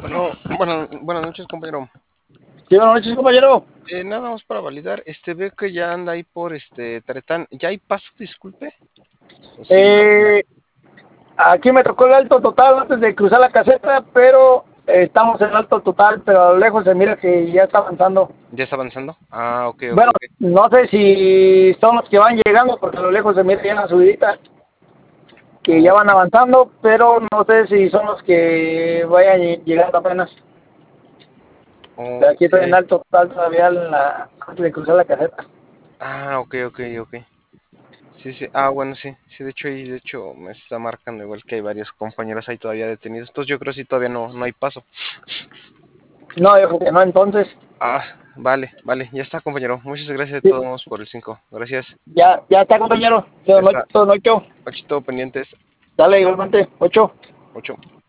Bueno, buenas noches, compañero. Sí, buenas noches, compañero. Nada más para validar, veo que ya anda ahí por Taretán. ¿Ya hay paso, disculpe? ¿O sigue la fila? Eh, Aquí me tocó el alto total antes de cruzar la caseta, pero estamos en alto total, pero a lo lejos se mira que ya está avanzando. ¿Ya está avanzando? Ah, ok, ok, Bueno, ok. no sé si son los que van llegando, porque a lo lejos se mira ya la subidita, que ya Ok, van avanzando, pero no sé si son los que vayan llegando apenas. Pero aquí ok. estoy en alto total todavía antes de cruzar la caseta. Ah, ok, ok, ok. Sí, sí. Ah, bueno, sí. Sí, de hecho me está marcando igual que hay varios compañeros ahí todavía detenidos. Entonces yo creo que sí todavía no hay paso. No, yo creo que no, entonces. Ah, vale, vale. Ya está, compañero. Muchas gracias de Sí, todos modos por el 5. Gracias. ya está, compañero. Ya No, está. no, no, Ochito pendientes. dale igualmente, 8. 8.